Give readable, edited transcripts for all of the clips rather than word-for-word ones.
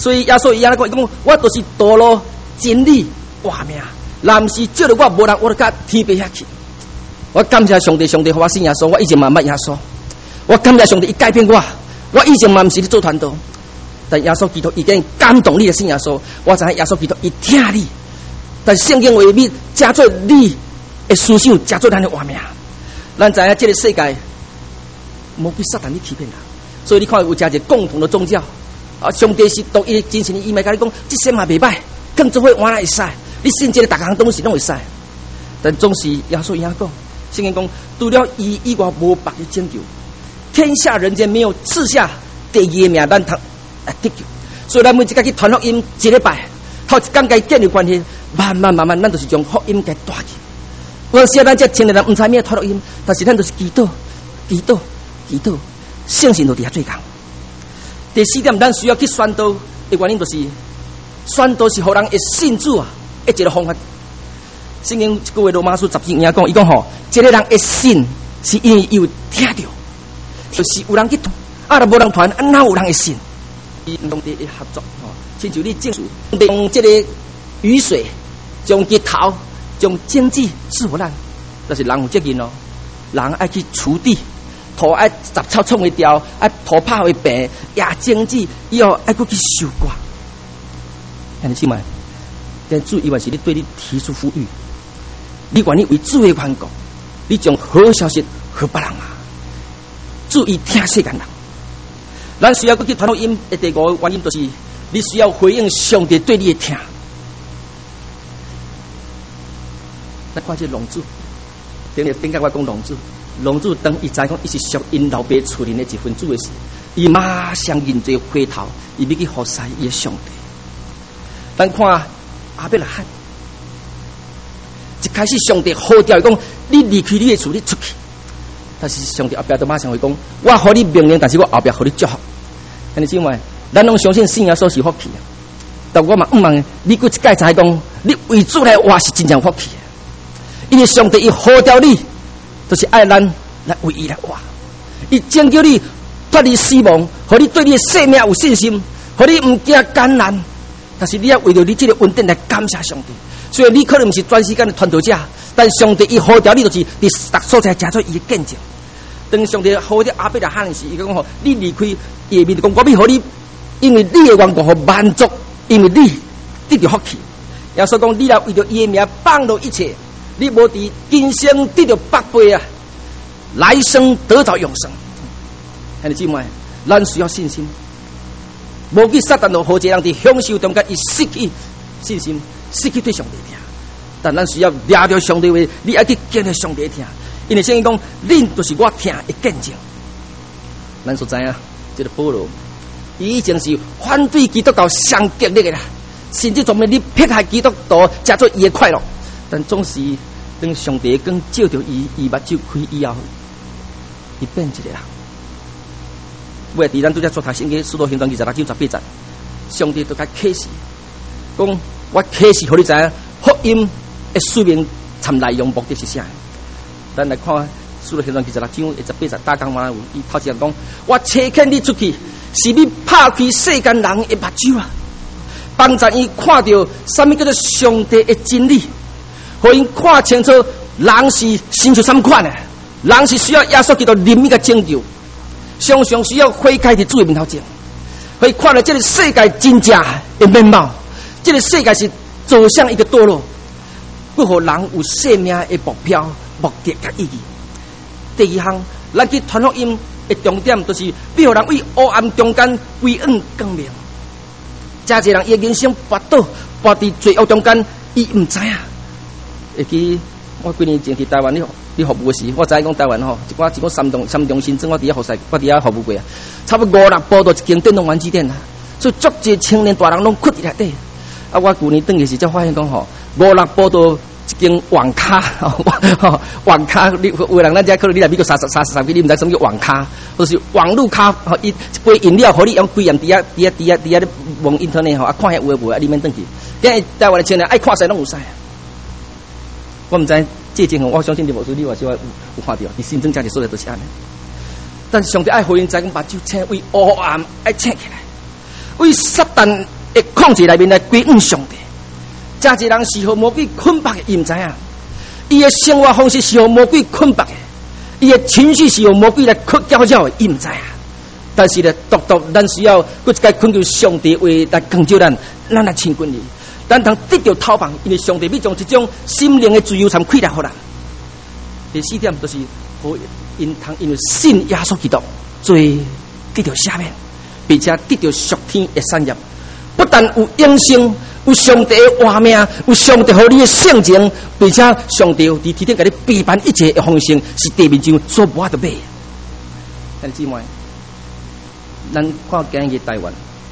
所以耶稣伊安尼讲，我就是道路、真理、活命。若毋是借着我，无人我就甲天边遐去。我感谢上帝，上帝互我信耶稣，我以前嘛捌耶稣。我感谢上帝，伊改变我。我以前嘛毋是咧做传道，但耶稣基督已经感动你的信耶稣。我知影耶稣基督伊听你，但圣经话语加做你的思想，加做咱的活命。咱知影这个世界无比撒旦你欺骗人，所以你看有一个共同的宗教啊，上帝是独一真神，伊咪甲你讲，这些嘛袂歹，更做伙换来会使。你信这个大项东西拢会使，但总是耶稣伊样讲，圣经讲，除了伊以外无别的拯救。天下人间没有赐下第二个名，咱通得救。所以咱每一家去传福音，一礼拜，头一天该建立关系，慢慢，咱就是将福音给带去。有时咱这青年人唔知咩传福音，但是咱就是祈祷，圣神就伫遐做工。第四点，咱需要去宣道的原因，就是宣道是互人会信主啊，一个方法。圣经一句话罗马书12章讲，伊讲吼，一个人会信，是因为有听到。就是有人去传，啊，若无人传，哪有人会信？伊两地的合作，亲像你种树，用这个雨水，将日头，将经济赐予咱，但是人有责任哦。人爱去锄地，土爱杂草创会掉，爱土拍会平，也经济以后爱过去收割。看你信吗？但主以为是你对你提出呼吁，你愿意为主的缘故，你将好消息给别人啊！注意听世间人，咱需要去传福音的第五个原因，就是你需要回应上帝对你的听。咱看这龙主，顶个我讲龙主当伊知讲伊是属因老爸厝里的一份子的事，伊马上认罪回头，伊要去服侍伊的上帝。咱看阿伯拉罕，一开始上帝呼召伊讲，你离开你的厝，你出去。但是上帝后壁都马上会讲，我互你命令，但是我后壁互你祝福。安尼因为咱拢相信信仰所是福气，但我嘛毋茫你过一届才讲，你为主来活是真正福气。因为上帝伊呼召你，就是爱咱来为伊来活。伊拯救你脱离死亡，互你对你的生命有信心，互你毋惊艰难。但是你要为了你这个稳定来感谢上帝。所以你可能不是全时间的传道者，但上帝伊呼召你，就是伫各所在加做伊的见证。当上帝呼召阿伯拉罕时，伊讲吼，你离开伊的面，讲我要互你，因为你的缘故，互满足，因为你得到福气。耶稣讲，你若为着伊的名放落一切，你无伫今生得到百倍啊，来生得到永生。兄弟姊妹，咱需要信心。无去撒旦就好，这人伫享受中间，伊失去信心，失去对上帝听。但咱需要抓着上帝话，你爱去跟着上帝听，因为圣经讲，恁就是我听的见证。咱所知啊，这个保罗，伊已经是反对基督教上激烈的啦，甚至专门你迫害基督徒，加做伊的快乐。但总是当上帝更照着伊目睭开以后，伊变一个人。为伫咱拄则所读圣经《使徒行传》26章18节，上帝都甲启示，讲我启示，互你知影福音的使命参内容目的是啥？咱来看《使徒行传》26章18节，大纲嘛有，伊头前讲，我差遣你出去，是你拍开世间人的目睭啊，帮助伊看到什么叫做上帝的真理，互因看清楚人是亲像什么款的，人是需要耶稣基督怜悯个拯救。常常需要悔改伫主的面头前，可以看到这个世界真正的面貌。这个世界是走向一个堕落，不互人有生命的目标、目的甲意义。第二项，咱去传福音的重点，就是要互人为黑暗中间归暗光明。真侪人伊人生跋倒，跋伫罪恶中间，伊毋知影。会记我几年前去台湾你服务时，我知讲台湾吼，一个三中新庄，我伫遐服务过啊，差不多5、6步到一间电动玩具店啊，所以足侪青年大人拢困伫内底。啊，我去年转去时才发现讲吼，5、6步到一间网咖，网咖，你有人咱遮可能你来美国30几，你毋知什么叫网咖，就是网络咖，伊一杯饮料，互你用规样伫遐咧网 internet 吼，啊看遐有诶无啊，你免转去。今日台湾的青年爱看啥拢有啥。我毋知这情况，我相信你无说，你话是有看到，你新增加的所在都是安尼。但是上帝爱互因知讲，目睭青为黑暗爱青起来，为撒旦会控制内面来归向上帝。真侪人是互魔鬼捆绑的，伊毋知影。伊的生活方式是互魔鬼捆绑的，伊的情绪是互魔鬼来搅扰的，伊毋知影。但是咧，独咱需要搁一个恳求上帝话来光照咱来亲近伊，咱通得到透放，因为上帝要将一种心灵的自由参开来互咱。第四点就是互因为信耶稣基督，罪得到赦免，并且得到属天的产业。不但有永生，有上帝的活命，有上帝互你的圣情，并且上帝伫天顶甲你陪伴一切的丰盛，是地面上所无法度买的。兄弟姊妹，咱看今日台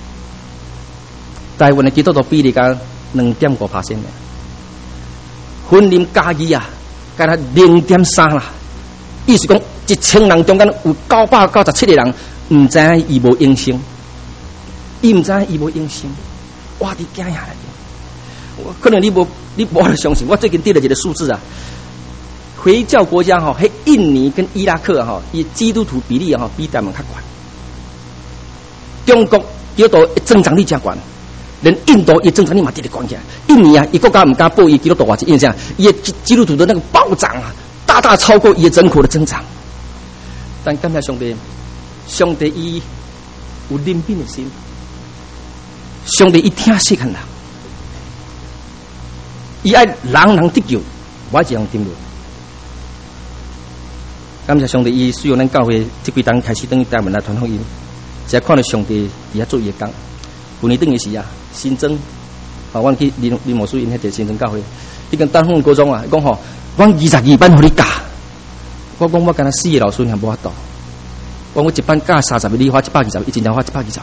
湾的基督徒比例甲2.5%，婚姻家己啊，甲他0.3啦。意思讲，1000人中间有997个人毋知影伊无永生。伊毋知伊无永生，我伫惊下来。可能你无法度相信。我最近得了一个数字啊，回教国家迄印尼跟伊拉克伊基督徒比例比台湾较悬。中国基督徒增长率真悬，连印度伊增长率嘛直直悬起来。印尼啊，伊国家毋敢报伊基督徒偌济印象，伊的基督徒的那个暴涨啊，大大超过伊的人口的增长。但感谢上帝，上帝伊有怜悯的心。上帝伊听世间人，伊爱人得救，我一样听落。感谢上帝，伊需要咱教会这几档开始等于台湾来传福音，只看到上帝伊遐做伊的工。旧年等于是啊，新增，阮去林某书因迄个新增教会，伊跟丹凤高中啊，讲阮22班互你教，我讲我干那4个老师还无法度，我一班教30个，你花120个，伊真正花120个。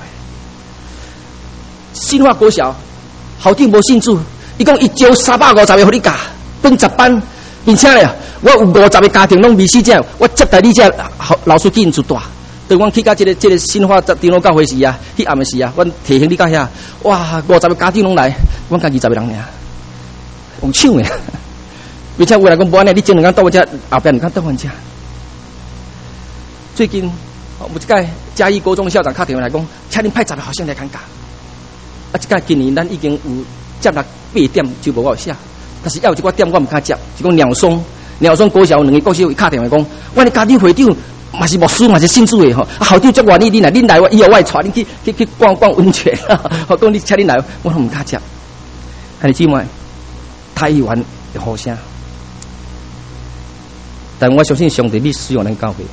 新化国小校长无信主，伊讲伊招350个互你教，分10班，并且咧，我有50个家庭拢未死者，我接待你这老师去因厝住。等阮去到这个新化长老教会时啊，去暗的时啊，阮提醒你到遐，哇，50个家庭拢来，阮甲20个人尔，有抢的。而且有来讲无安尼，你前2天到我遮，后边2天到阮遮。最近有一届嘉义高中的校长打电话来讲，请恁派10个学生来参加。啊，一届今年咱已经有接了8点，就无我有写，但是还有一寡点我毋敢接，就讲鸟松国小2个国小伊打电话讲，阮的家庭会长嘛是牧师嘛是信主的校长足愿意恁来，以后我会带恁去逛温泉，讲你请恁来，我拢毋敢接。兄弟姊妹，台湾的好声，但我相信上帝必使用咱教会，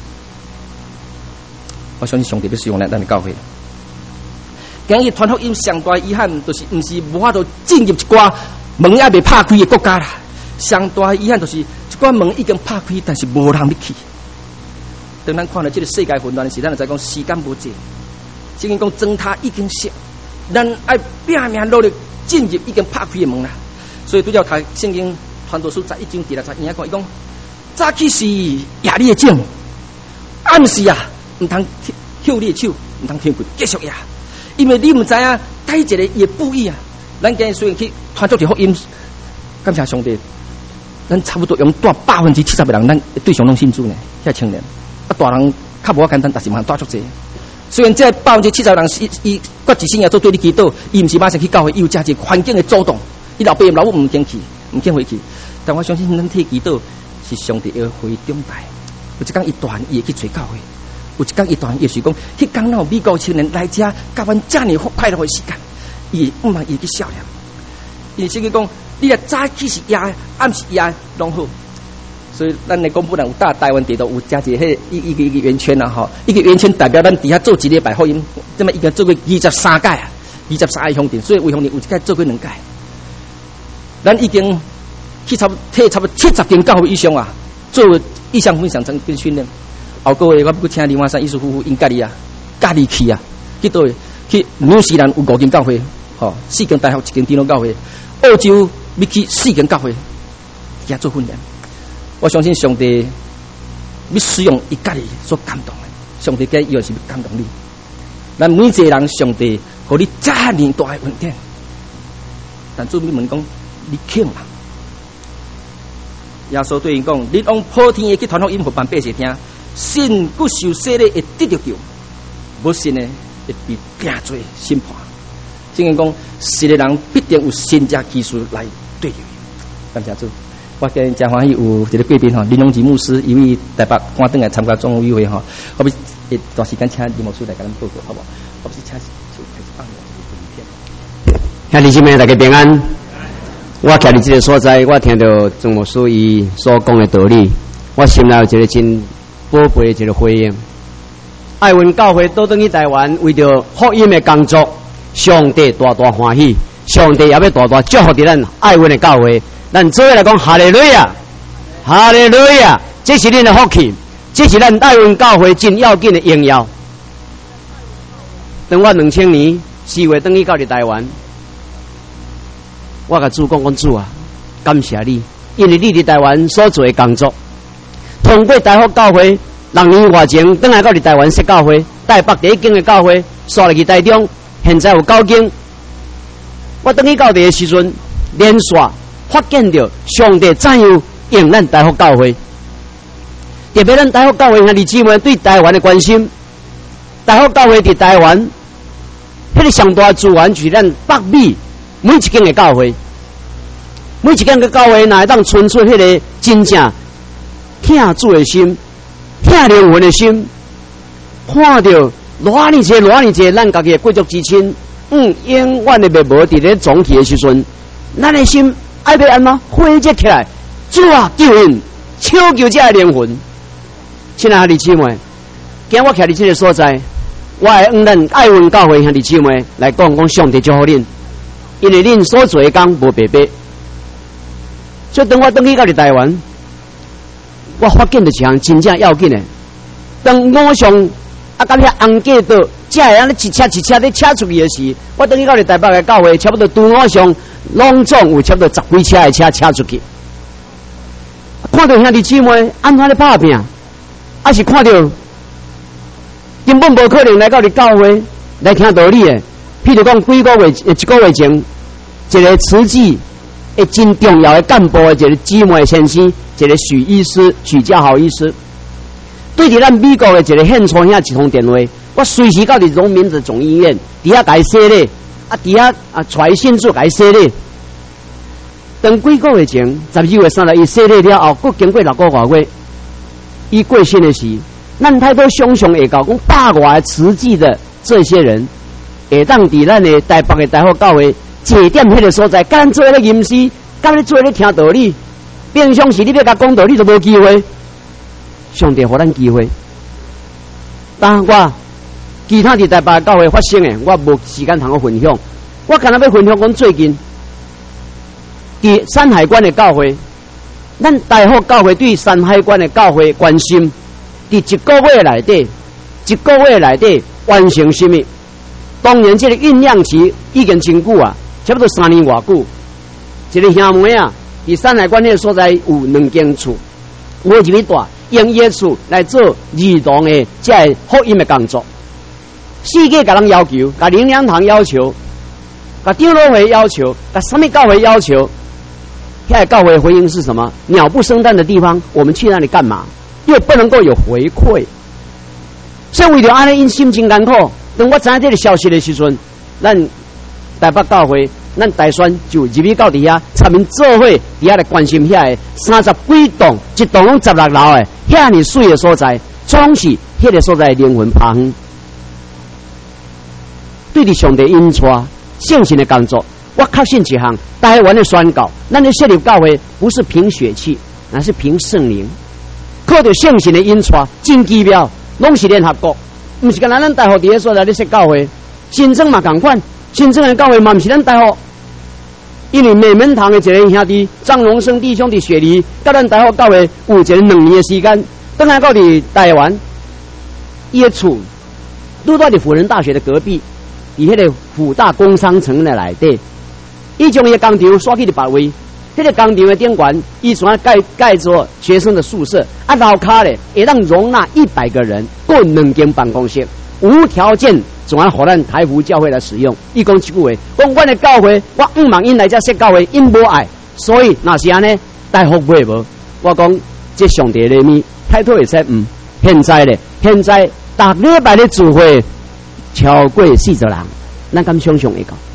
我相信上帝必使用咱的教会。今日传福音上大遗憾，就是毋是无法度进入一寡门还未拍开的国家啦。上大遗憾就是一寡门已经拍开，但是无人要去。当咱看到这个世界混乱的时，咱就知讲时间无济。圣经讲灯塔已经熄，咱爱拼命努力进入已经拍开的门啦。所以拄则读圣经传道书11章第6节，伊讲伊讲早起是压你的种，暗时啊毋通扣你的手，毋通停困，继续压。因为你唔知啊，带一个也不易啊。咱今日虽然去传出去福音，感谢上帝，咱差不多用带70%的人，咱对象拢信主呢，遐青年啊，大人较无简单，但是嘛带足济。虽然这70%的人伊决一心要做对你祈祷，伊唔是马上去教会，伊有加一环境的主动，伊老爸老母唔肯去，唔肯回去。但我相信咱替祈祷是上帝要回中台，有一天伊大伊会去找教会。有一天，伊段也是讲，迄刚有美国青年来遮，甲阮遮尔快乐的时间，伊毋茫伊去笑脸。因为圣经讲，你若早起是夜，暗时夜拢好。所以咱来讲，不然有台湾地图有加一个一个圆圈啊，吼，一个圆圈代表咱底下做一礼拜福音，这么一个做过23届啊，23个乡镇，所以为乡镇有一届做过2届。咱已经去差不多70间教会以上啊，做意向分享跟训练。后个月我要请另外3艺术夫妇因家己去啊，去倒去纽西兰有5间教会，4间大学1间电脑教会，澳洲要去4间教会，遐做训练。我相信上帝要使用伊家己所感动的，上帝伊又是要感动你。咱每一个人，上帝互你遮尔大的恩典，但做你问讲，你肯嘛？耶稣对因讲：“你往普天的去传福音，互万百姓听。信不受洗的会得着救，无信的会被定罪审判。 正经讲，信的人必定有先加技术来对流。感谢主，我今日真欢喜有一个贵宾哈，林荣吉牧师，因为台北赶登来参加总务委员会哈，我们一段时间请林牧师来跟咱报告，好不好？我们是请就开始放影片。 兄弟姐妹大家平安。我徛伫这个所在，我听到总牧师伊所讲的道理，我心内有一个真宝贝的一个回应。爱阮教会倒转去台湾，为着福音的工作，上帝大大欢喜，上帝也要大大祝福伫咱爱阮的教会。咱做伙来讲哈利路亚，哈利路亚，这是恁的福气，这是咱爱阮教会真要紧的荣耀。当我2000年4月转去到台湾。我甲主讲主啊，感谢你，因为你伫台湾所做的工作，通过台福教会6年外前转来到台湾设教会，台北第一间的教会，刷入去台中，现在有9间。我转去到地的时阵，连刷发现到上帝怎样用咱台福教会，特别咱台福教会兄弟姊妹对台湾的关心，台福教会伫台湾，迄个上大资源就是咱北美。每一间的教会，每一间的教会，哪会当存出迄个真正听主的心、听灵魂的心，看到偌尼济，咱家己的贵族之亲，永远的袂无伫咧总体的时阵，咱的心爱要安怎火热起来？主啊，救恩，抢救这个灵魂！亲爱的姊妹，今日我徛伫这个所在，我会用咱爱阮教会兄弟姊妹来讲上帝祝福恁。因为恁所做的工无白白，所以当我转去到台湾，我发现到一项真正要紧的。当我上甲遐红架道，只会安尼一车咧车出去的时，我转去到台北的教会，差不多拄我上拢总有差不多10几车的车出去。看到兄弟姊妹安怎咧拍拼，还是看到根本无可能来到你教会来听道理的。譬如讲，1个月前，一个慈济的真重要的干部的一个姊妹先生，一个许家豪医师，对伫咱美国的一个现场遐一通电话，我随时到伫荣民的总医院，伫遐甲伊洗礼，伫遐带信主甲伊洗礼。当几个月前，12月3日伊洗礼了后，佫经过6个多月，伊过身的时，咱太多想象会到讲100外慈济的这些人。会当伫咱的台北的台福教会坐点迄个所在，甲咱做咧吟诗，甲咱做咧听道理。平常时你要甲讲道理都无机会，上帝互咱机会。当我其他伫台北教会发生的，我无时间通去分享。我干那要分享讲最近伫山海关的教会，咱台福教会对山海关的教会关心，伫1个月内底完成什么？当然，这个酝酿期已经真久啊，差不多3年外久。一个兄妹啊，伫山海关那个所在有2间厝，我入去住，用伊的厝来做儿童的这福音的工作。世界甲人要求，甲灵粮堂要求，甲长老会要求，甲什么教会要求？现在教会回应是什么？鸟不生蛋的地方，我们去那里干嘛？又不能够有回馈，所以为了安尼，因心情艰苦。当我知影这个消息的时阵，咱台北教会，咱台宣就入去到底下，参民做伙底下来关心遐个30几栋，一栋拢16楼的，遐尼水的所在，总是迄个所在的灵魂拍远。对伫上帝引带圣神的工作，我确信一项台湾的宣告，咱的设立教会不是凭血气，乃是凭圣灵，靠着圣神的引带，真奇妙，拢是联合国。毋是干咱台福伫个所在咧设教会，新庄嘛共款，新庄的教会嘛毋是咱台福，因为美门堂的一个兄弟张荣生弟兄伫雪梨，甲咱台福教会有一个2年的时间，等下到伫台湾，伊的厝拄在伫辅仁大学的隔壁，伫迄个辅大工商城的内底，伊将伊的工厂刷去伫别位。这个工厂的顶悬，伊所盖做学生的宿舍，楼骹咧会当容纳100个人，共2间办公室，无条件总要互咱台福教会来使用。伊讲一句话，讲阮的教会，我毋茫因来遮设教会，因无爱，所以若是安尼，台福会无？我讲这上帝的咪，太多会使现在逐礼拜的聚会超过40人，咱敢想象会到？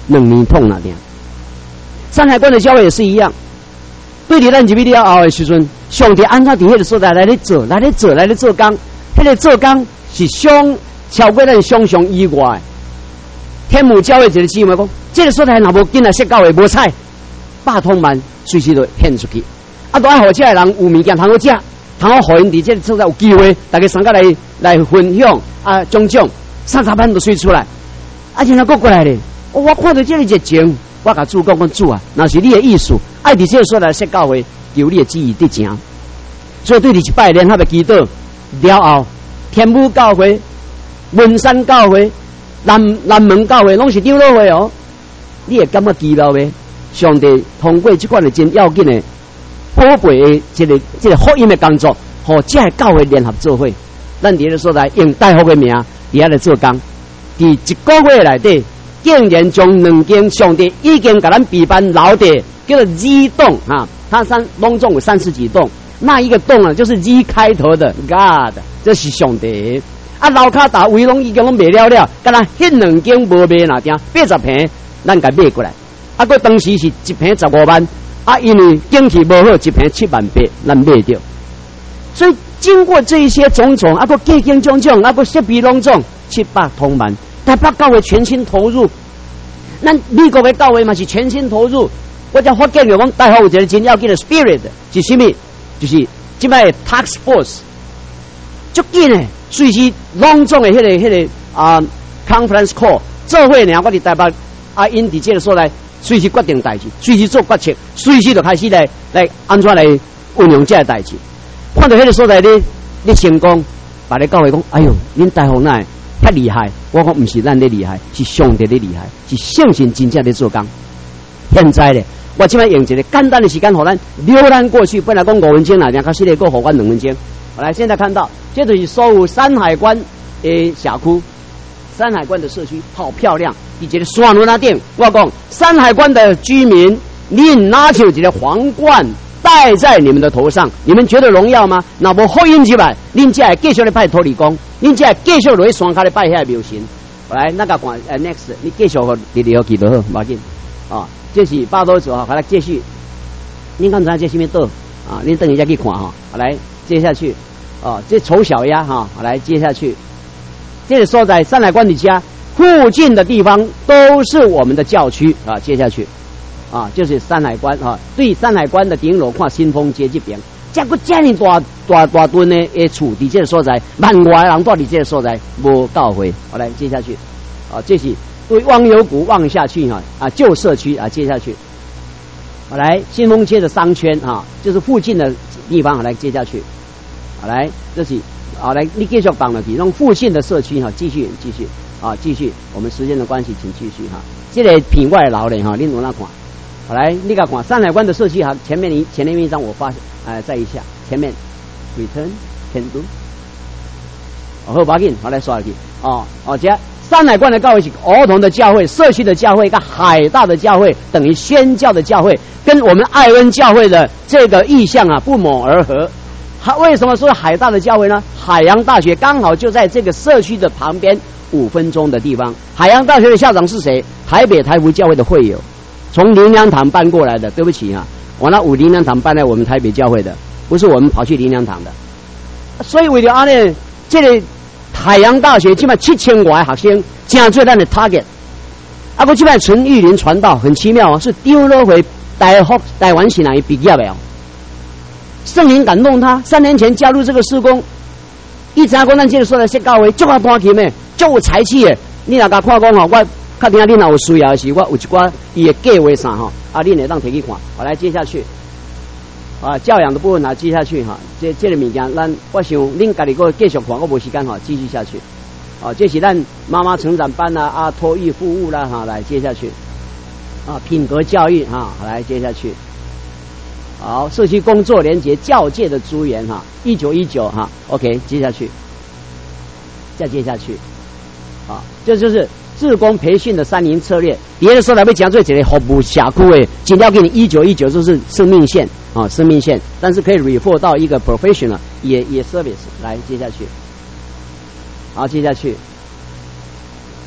2年碰那点。山海关的教会也是一样，对你咱入去了后的时阵，上帝按照伫迄个所在来咧做工，迄个做工是超过咱想象以外。天母教会一个姊妹讲，这个所在若无紧来设教会无彩，100通万随时就献出去。啊，都爱互这个人有物件通好食，通好互因伫这个所在有机会，大家参加来分享啊，种30万都随出来。啊，然后搁过来咧，我看到这个热情，我甲主讲主啊，若是你的意思，爱伫这个所在设教会，求你的旨意得成。所以对你一拜联合的祈祷了后，天母教会、文山教会。南门教会拢是长老会哦，你会感觉奇妙呗？上帝通过这款的真要紧的宝贝的这个福音的工作，和这个教会联合做伙，咱伫个所在用大福的名伫遐来做工，伫1个月内底，竟然将2间上帝已经给咱备办留的叫做 Z 栋啊，它拢总有30几栋，那一个栋啊就是 Z 开头的 God， 这是上帝。啊，楼骹大围拢已经拢卖了，敢若迄2间无卖哪点80平，咱甲买过来。啊，佮当时是1平15万，啊，因为景气无好，1平7万8，咱买着。所以经过这一些种种，啊，佮计经种种，啊，佮设备拢总700通万，台北教会全心投入，咱美国的教会嘛是全心投入。我才发现着讲，大学有一个真要紧的 spirit 是什么？就是即摆 task force， 足紧诶。随时隆重的迄个conference call 做伙呢，我伫台北因伫这个所在，随时决定代志，随时做决策，随时就开始来安怎来运用这个代志。看到迄个所在你成功，把你教会讲，哎呦，恁大学哪遐厉害？我讲唔是咱咧厉害，是上帝咧厉害，是圣神真正咧做工。现在咧，我即摆用一个简单的时间，互咱浏览过去。本来讲5分钟啦，然后现在够互我2分钟。好来，现在看到，这就是所有山海关的辖区，山海关的社区好漂亮。以及山路那顶，我讲山海关的居民，你拿起一个皇冠戴在你们的头上，你们觉得荣耀吗？那无福音之外，恁才会继续来拜土地公，恁才会继续落去山脚来拜遐庙神。好来，那个看next， 你继续和你好记得好，马紧啊，这是8多组啊，好来继续。恁刚才这什么道啊？恁等一下去看哈，好来接下去。哦，这丑小鸭哈，好来接下去。这个所在山海关的家附近的地方都是我们的教区啊。接下去啊，就是山海关啊。对山海关的顶楼看新丰街这边，这个这么大吨的厝伫这个所在，万外人住伫这个所在无教会。好来接下去啊，这是对忘忧谷望下去哈旧社区啊。接下去，好来新丰街的商圈啊，就是附近的地方。好来接下去。好来，这是好来，你继续放了去，让附近的社区哈，继续啊，继续。我们时间的关系，请继续哈。这个品外劳的哈，你往那看。好来，你个看山海关的社区哈，前面一张我发在一下，前面 return can do。好，把紧，好来刷下去。这山海关的教会是儿童的教会、社区的教会、跟海大的教会，等于宣教的教会，跟我们爱恩教会的这个意向啊不谋而合。为什么说海大的教会呢？海洋大学刚好就在这个社区的旁边5分钟的地方。海洋大学的校长是谁？台北台福教会的会友，从灵粮堂搬过来的。对不起啊，我那5灵粮堂搬来我们台北教会的，不是我们跑去灵粮堂的。所以为了呢，这个海洋大学基本7000多的学生，真最咱的 target。我基本陈玉林传道很奇妙啊，是长老会台湾新人毕业的哦。圣灵感动他，3年前加入这个事工，一直讲咱这个所在设教会，足啊大气的，足有才气的。你若甲看讲吼，我确定你若有需要的时，我有一寡伊的计划啥吼，你会当摕去看。好来接下去，教养的部分接下去哈，这个物件，我想恁家己个继续看，我无时间继续下去。这是咱妈妈成长班啦，托育服务啦哈，来接下去。品格教育哈，好来接下去。好，社区工作连结教界的资源哈，1919哈 ，OK， 接下去，再接下去，这就是志工培训的3年策略。别的时候来被讲做一个服务社区的，尽量给你1919就是生命线啊，生命线，但是可以 refer 到一个 professional 也 service 来接下去，好，接下去，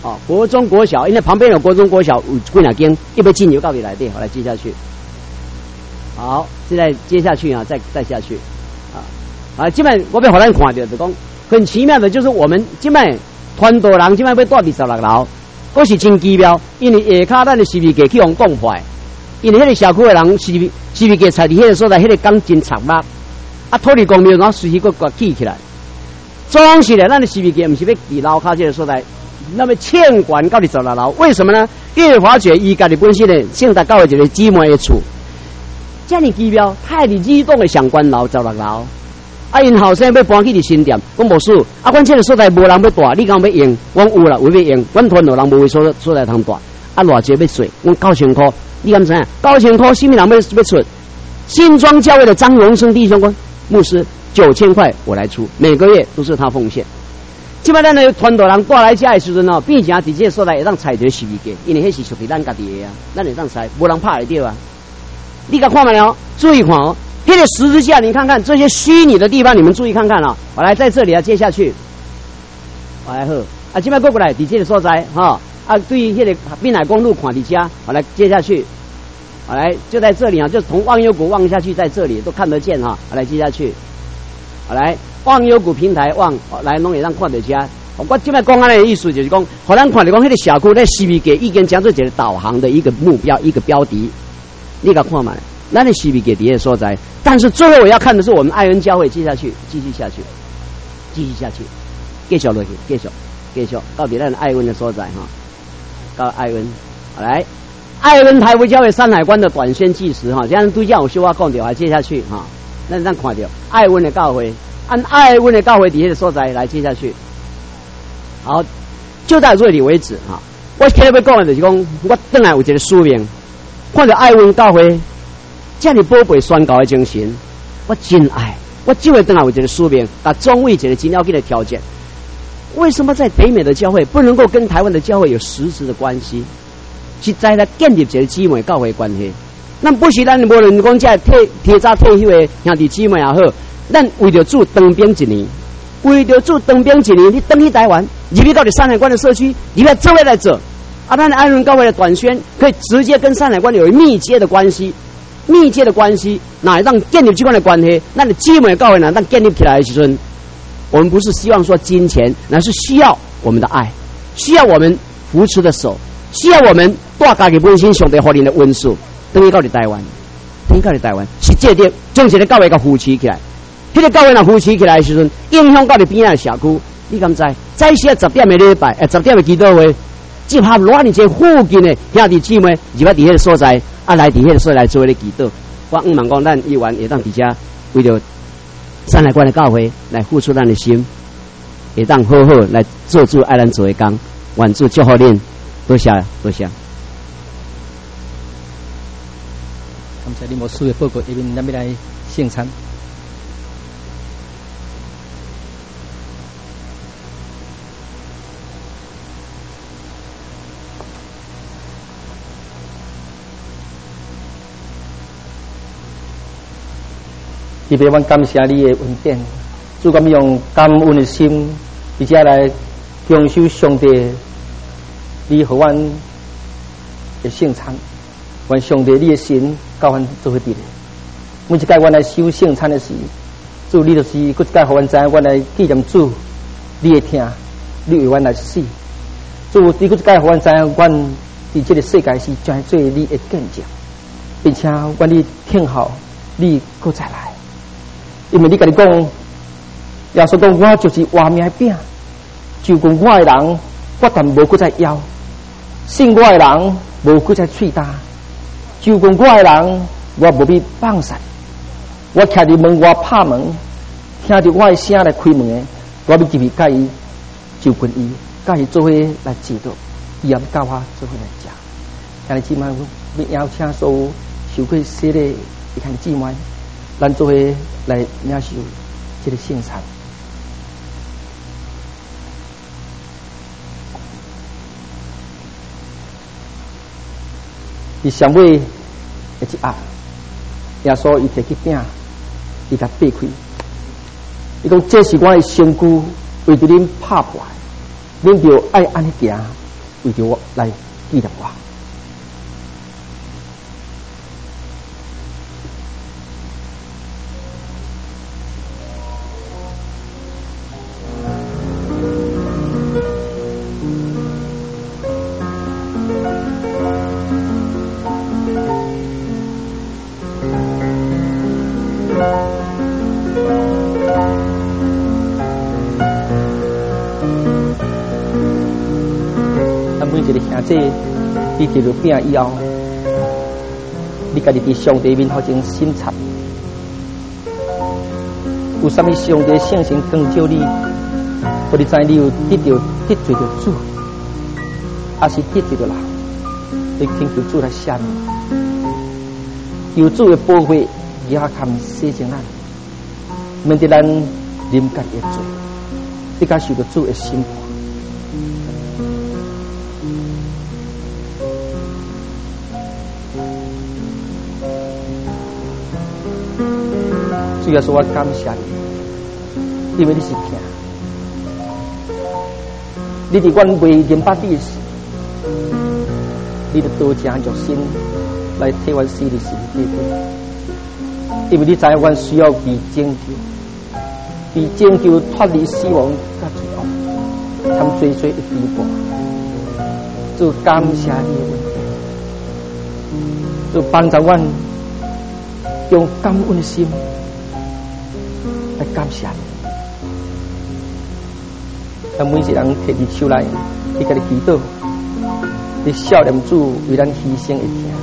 哦，国中国小，因为旁边有国中国小有几两间，一杯进油到底来电，好来接下去。好，现在接下去啊，再下去啊，基本我被好咱看到就讲很奇妙的，就是我们基本团队人基本要住26楼，都是真奇妙，因为下骹咱的视频机去用冻坏，因为迄个社区的人视频机踩伫迄个所在，迄个钢筋插落，啊土地公庙然后随时个起来，总是咧，咱的视频机唔是要伫楼骹这个所在。那么欠管到26楼，为什么呢？因为发觉伊家己本身的现在到一个姊妹的厝，这样奇妙，太伫移动的上关楼16楼。啊，因后生要搬去伫新店，我无事。啊，阮这个所在无人要住，你敢要用？阮有啦，有要用。阮团队人无位所在通住。啊，偌济要税？阮9000块，你敢知影？9000块，什么人要出？新庄教会的张荣生弟兄牧师9000块我来出，每个月都是他奉献。基本上呢，团队人带来家的时阵哦，变成直接所在会当采一个视频机，因为迄是属于咱家己的啊，咱会当采，无人拍得到啊。你甲看没有？注意看哦，那个十字架，你看看这些虚拟的地方，你们注意看看啊。我来在这里啊，接下去，我来好啊，今摆过来，伫这个所在哈啊，对于那个滨海公路看伫遮，我来接下去，我来就在这里啊，就从忘忧谷望下去，在这里都看得见哈，我来接下去，我来。忘忧谷平台望来拢会让看到遮。我今摆讲安的意思就是讲，互咱看到讲迄个社区咧 CVG 已经将做一个导航的一个目标，一个标的。你甲看嘛，咱的 CVG 伫个所在，但是最后我要看的是我们爱恩教会接下去，继续下去，继续落去，继续到底咱爱恩的所在哈，到爱恩，好来，爱恩台北教会山海关的短宣纪实哈，这样对这有小话讲掉，还接下去哈，咱看到爱恩的教会。按爱温的教会底下的所在来接下去，好，就到这里为止啊！我今日要讲的就是讲，我等下有一个使命，看到爱温教会这样宝贝宣告的精神，我真爱。我就会等下有一个使命，把中卫一个真要紧的条件。为什么在北美的教会不能够跟台湾的教会有实质的关系？是在来建立一个姊妹教会关系。那不是咱无论讲这提早退休的兄弟姊妹也好。咱为着住当兵一年，为着住当兵一年，你登去台湾，入去到你山海关的社区，你要这位来做。啊，咱爱伦教会的短宣可以直接跟山海关有密切的关系，哪让建立这款的关系？那你姊妹教会呢？让建立起来的时阵，我们不是希望说金钱，乃是需要我们的爱，需要我们扶持的手，需要我们大家己本身上帝法令的温数，登去到你台湾，是这点将这个教会给扶持起来。迄个教会若扶持起来的时阵，影响到你边仔社区，你敢知？早些10点的礼拜，10点的祈祷会，集合偌尼这附近的兄弟姊妹，入到伫迄个所在，啊来伫迄个所在来做咧祈祷。我希望讲，咱议员会当伫遮为着山海关的教会来付出咱的心，会当好好来做主爱咱做的工，愿主祝福恁，多谢。感谢你牧师的报告，下面咱要来献餐。特别，阮感谢你的恩典，主敢用感恩的心，而且来享受上帝你予阮的圣餐。愿上帝你的神教阮做伙伫咧。每一届阮来收圣餐的时，主你就是，搁一届予阮知影，阮来纪念主，你的听，你为阮来死。主你搁一届予阮知影，阮伫这个世界是将做你的见证，并且愿你听候你搁再来。因为你甲你讲，耶稣讲，我就是活命的饼，就讲我的人，我但无搁再枵；信我的人，无搁再喙焦；就讲我的人，我无必放散。我徛伫门外拍门，听着我的声来开门的，我要入去甲伊就近伊，甲伊做伙来祈祷，伊也要教我做伙来食。兄弟姊妹，要邀请所有受过洗礼的兄弟姊妹。咱做伙来领受这个圣餐。伊上尾的一压，耶稣伊摕起饼，伊甲掰开，伊讲这是我的身躯，为着恁拍破，恁着爱安尼行， 为着我来纪念我。这你得了病以后，你家己伫上帝面头前审查，有啥物上帝圣神光照你，互你知你有得罪着主，还是得罪着人，你请求主来赦免，有主的保护，也堪洗净咱，免得咱临家的罪，你甲受着主的审判。主要说我感谢你，因为你是听，你伫阮未明白你的时，你就多加热心来替阮死的时地因为你知阮需要被拯救，被拯救脱离死亡甲罪恶，参最最的地步。主感谢你的恩典，主帮助阮用感恩的心。感谢你，咱每一个人摕起手来，你甲你祈祷，你少念主为咱牺牲的听。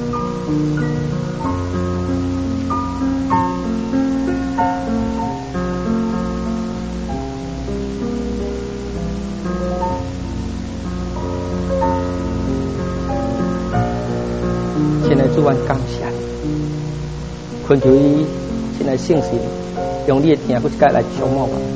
现在主，我感谢你，恳求你现在圣神。用你的听，或一届来触摸我。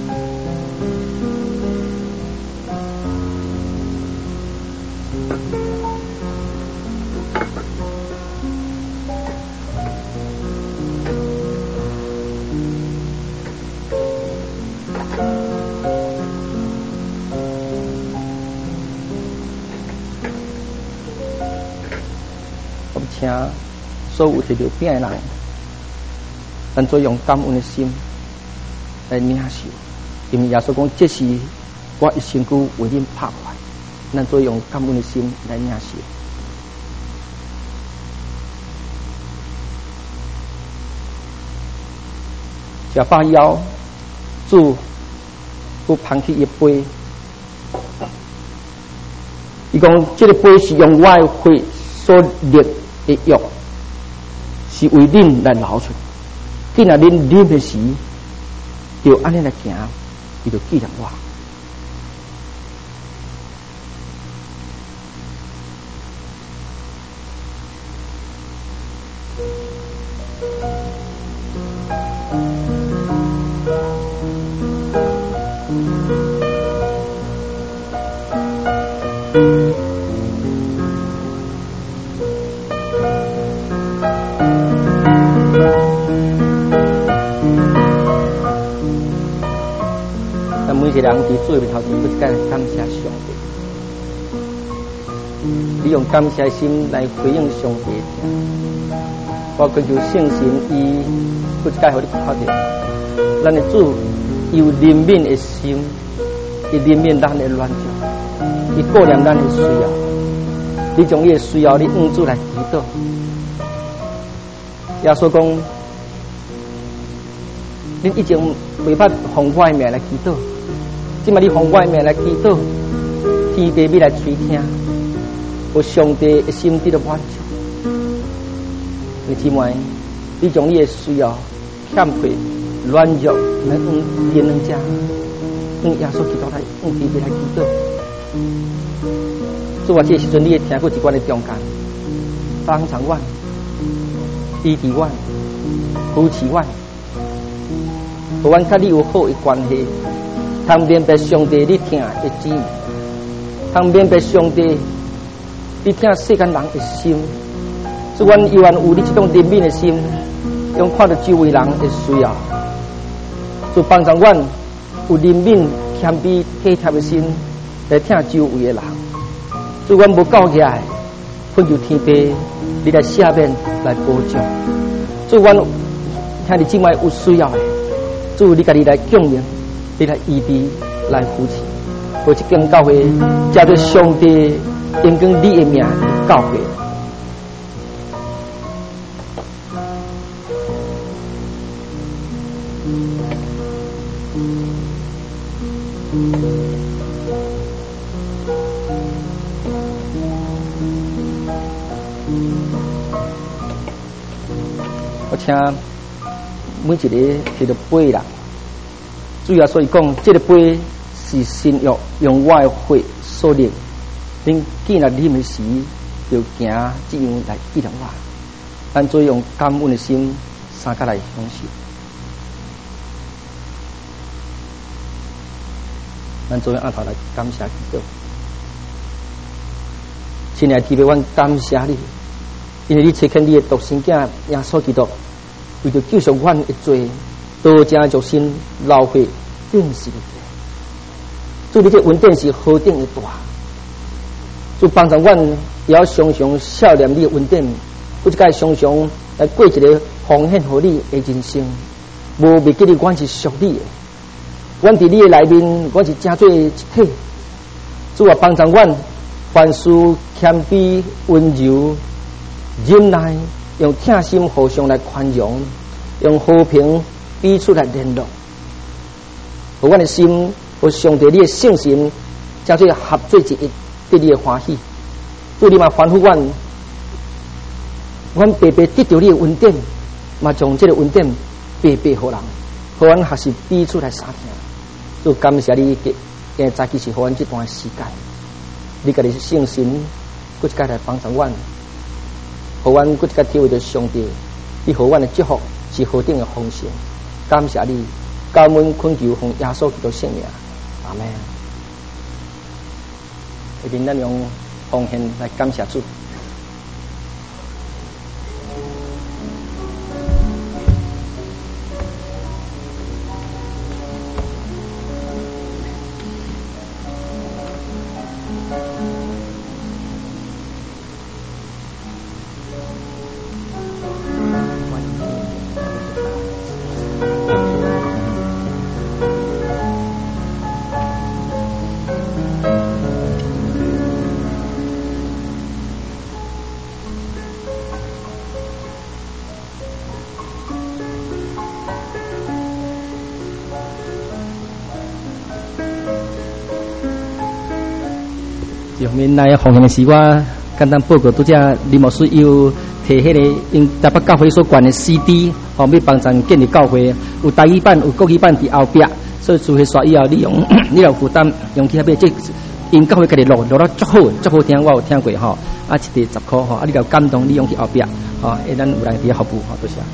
我们请所有得着病的人，咱做用感恩的心。来领受，因为耶稣讲，这是我一身躯为恁拍坏，咱做用感恩的心来领受。食饱以后，主不捧起一杯，伊讲，这个杯是用我的血所立的约，是为恁来流出。既然恁啉的时，就安尼来行，伊就记着我。每一个人伫主面头前，不该感谢上帝。你用感谢心来回应上帝的听。我恳求圣神，伊不该互你看到，咱的主有怜悯的心，伊怜悯咱的软弱，伊顾念咱的需要。你将你的需要，你用主来祈祷。耶稣讲，恁已经违法奉我的命来祈祷。今麦你奉我的命来祈祷，天地要来垂听，有上帝的心得到满足。你姊妹，你将你的需要、欠缺、软弱来用人家，用耶稣基督来用天地来祈祷。主啊，这时阵你会听过一关的中间，帮助我、支持我、扶持我，互阮甲你有好的关系。通明白上帝你听的旨意，通明白上帝你听世间人的心。主，阮犹原有你这种怜悯的心，用看到周围人的需要，主帮助阮有怜悯、谦卑、体贴的心来听周围的人。 主，阮无够起来，恳求天父，你来赦免，来保障。主，阮兄弟姊妹有需要的，主，你家己来供应，你来医治，来扶持，好一间教会，叫做上帝用光你的名的教会。我请每一个摕到杯啦，主要所以讲，这个杯是新约用我的血所立，恁既然啉的时，就行这样来记录我。咱做用感恩的心，三甲来享受。咱做用按头来感谢基督。亲爱的天父，阮感谢你，因为你垂看你的独生子耶稣基督，为着救赎阮的罪，多加足心流血定死的。主，你这恩典是何等的大！主帮助阮，也要常常笑念你的恩典，不只该常常来过一个奉献予你的人生。无袂记得阮是属你的，阮伫你的内面，阮是真做一体。主啊，帮助阮，凡事谦卑、温柔、忍耐，用疼心互相来宽容，用和平彼此来联络，互阮的心和上帝你的圣心，真做合做一一，对你的欢喜。主，你嘛吩咐阮，阮白白得到你的恩典，嘛将这个恩典白白予人，互阮还是彼此来相听。主，感谢你今早起是互阮这段时间，你家己是圣神，搁一届来帮助阮，互阮搁一届体会到上帝，你互阮的祝福是何等的丰盛。感谢你，感恩恳求奉耶稣基督圣名，阿门。下面咱用奉献来感谢主。上面来奉献的是我简单报告，拄只林牧师又摕迄个因台北教会所管的 CD， 要帮助建立教会，有台语版有国语版伫后壁，所以除迄刷以后，你有负担用去那边，这因教会家己录到足好，足好听，我有听过吼，啊一地10块吼，啊你有感动，你用去后壁，吼，咱有来伫服务吼，多谢。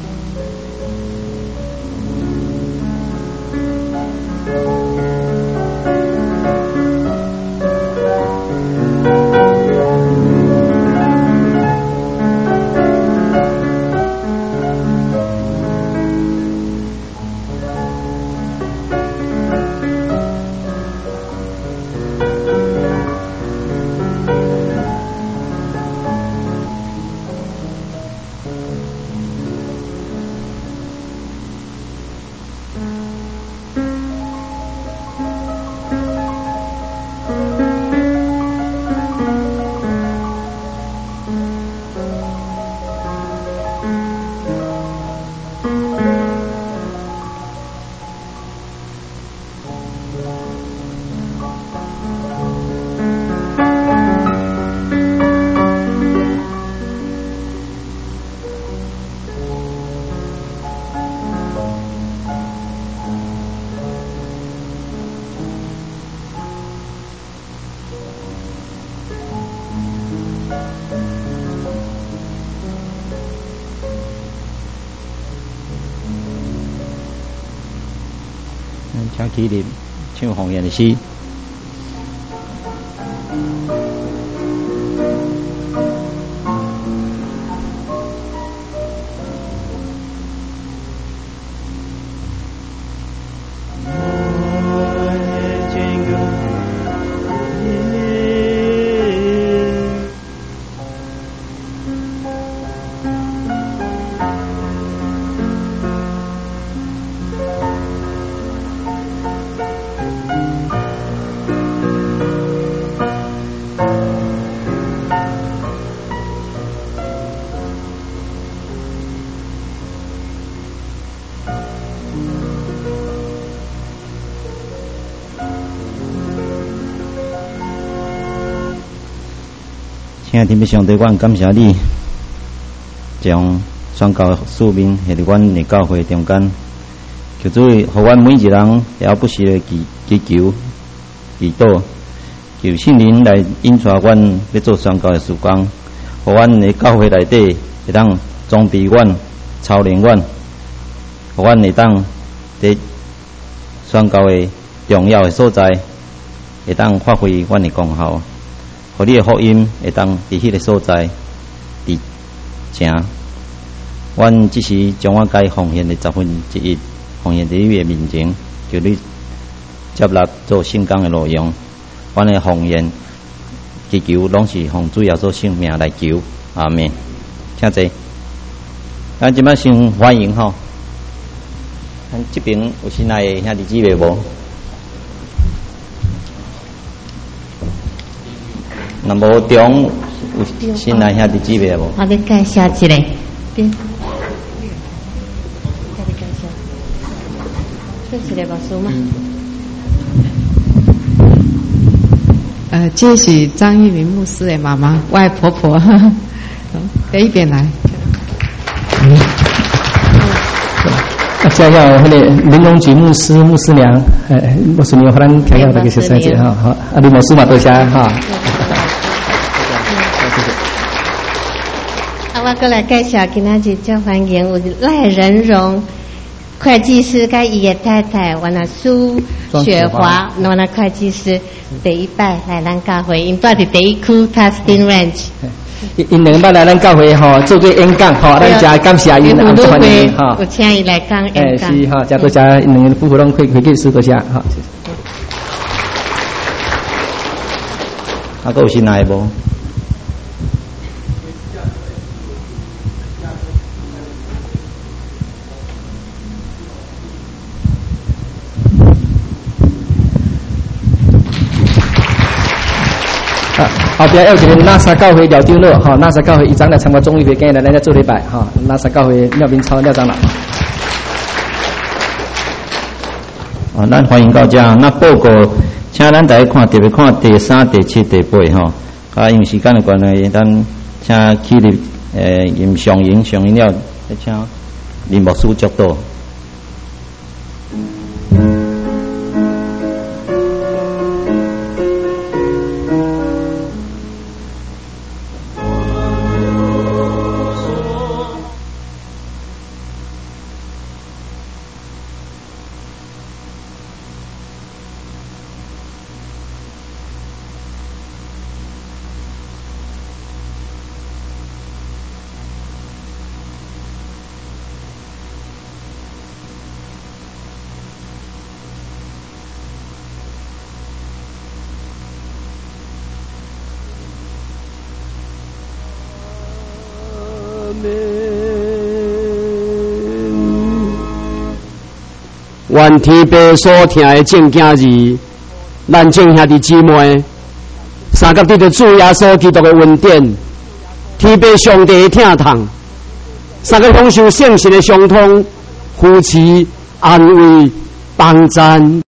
请起立，唱奉献的诗。 亲爱的天父上帝，阮感谢你，将宣告使命下伫阮的教会中间，求主予阮每一人了不时的祈求、祈祷，求圣灵来引带阮要做宣告的事工，予阮的教会内底会当装备阮、操练阮，予阮会当伫宣告的重要的所在，会当发挥阮的功效。互你的福音会当伫迄个所在伫正，阮只是将我该奉献的1/10奉献伫你的面前，求你接纳做圣工的内容。阮的奉献祈求拢是奉主耶稣圣名来求，阿们。请坐。咱即摆先欢迎吼，咱这边有新来的兄弟姊妹无？那无中有新来兄弟姊妹无？ 我咧介绍一个，边，这是个牧师吗？ 这是张玉明牧师的妈妈，我的婆婆，在一边来。 加要那个林荣举牧师、牧师娘，牧师娘，咱开个这个小三姐哈，好，林牧师嘛多谢哈。 我过来介绍，今仔日真欢迎有赖仁荣会计师跟伊的太太，我那苏雪华，我那会计师第一摆来咱教会，因住伫第一区 Tustin Ranch。 因两摆来咱教会吼做过演讲吼，咱真感谢因啊，欢迎哈。 有请伊来讲演讲。 是哈，真多谢因两个夫妇拢会计师多谢哈。 还有新来无？ 后边有一个拉萨教会廖长老哈，拉萨教会伊长来参加总会会，今日来咱做礼拜哈，拉萨教会廖明超廖长老。 咱欢迎到这。那报告，请咱大家看，特别看第3、第7、第8吼。因为时间的关系，咱请起立，因上映了，请林牧师接到。 愿天父所听的正经字，咱众兄弟姊妹，三角得到主耶稣基督的恩典，天父上帝的疼痛，三角享受圣神的相通，扶持、安慰、帮赞。